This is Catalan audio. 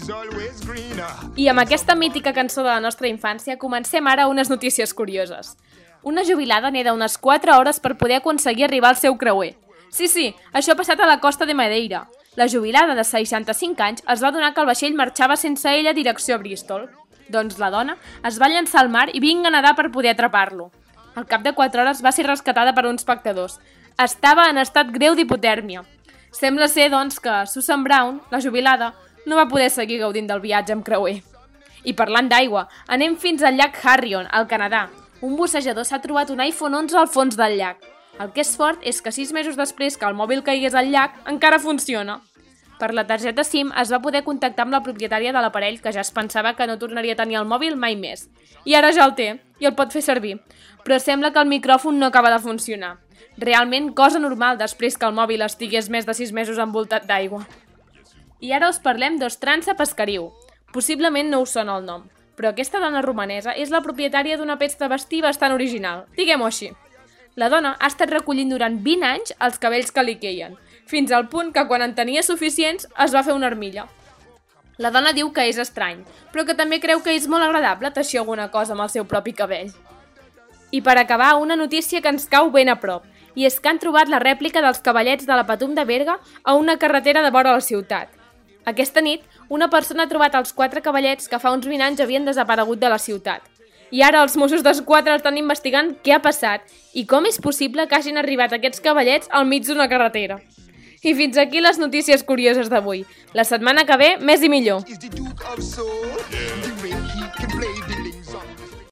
I amb aquesta mítica cançó de la nostra infància comencem ara unes notícies curioses. Una jubilada neda unes 4 hores per poder aconseguir arribar al seu creuer. Sí, això ha passat a la costa de Madeira. La jubilada de 65 anys es va adonar que el vaixell marxava sense ella direcció a Bristol. Doncs la dona es va llançar al mar i vinga a nedar per poder atrapar-lo. Al cap de 4 hores va ser rescatada per uns espectadors. Estava en estat greu d'hipotèrmia. Sembla ser, doncs, que Susan Brown, la jubilada, no va poder seguir gaudint del viatge amb creuer. I parlant d'aigua, anem fins al llac Harrion, al Canadà. Un bussejador s'ha trobat un iPhone 11 al fons del llac. El que és fort és que 6 mesos després que el mòbil caigués al llac, encara funciona. Per la targeta SIM es va poder contactar amb la propietària de l'aparell, que ja es pensava que no tornaria a tenir el mòbil mai més. I ara ja el té, i el pot fer servir. Però sembla que el micròfon no acaba de funcionar. Realment cosa normal després que el mòbil estigués més de 6 mesos envoltat d'aigua. I ara us parlem d'Ostrança Pescariu. Possiblement no us sona el nom, però aquesta dona romanesa és la propietària d'una peça de vestir bastant original, diguem-ho així. La dona ha estat recollint durant 20 anys els cabells que li queien, fins al punt que quan en tenia suficients es va fer una armilla. La dona diu que és estrany, però que també creu que és molt agradable teixir alguna cosa amb el seu propi cabell. I per acabar, una notícia que ens cau ben a prop, i és que han trobat la rèplica dels cavallets de la Patum de Berga a una carretera de vora la ciutat. Aquesta nit, una persona ha trobat els 4 cavallets que fa uns 20 anys havien desaparegut de la ciutat. I ara els Mossos d'Esquadra estan investigant què ha passat i com és possible que hagin arribat aquests cavallets al mig d'una carretera. I fins aquí les notícies curioses d'avui. La setmana que ve, més i millor.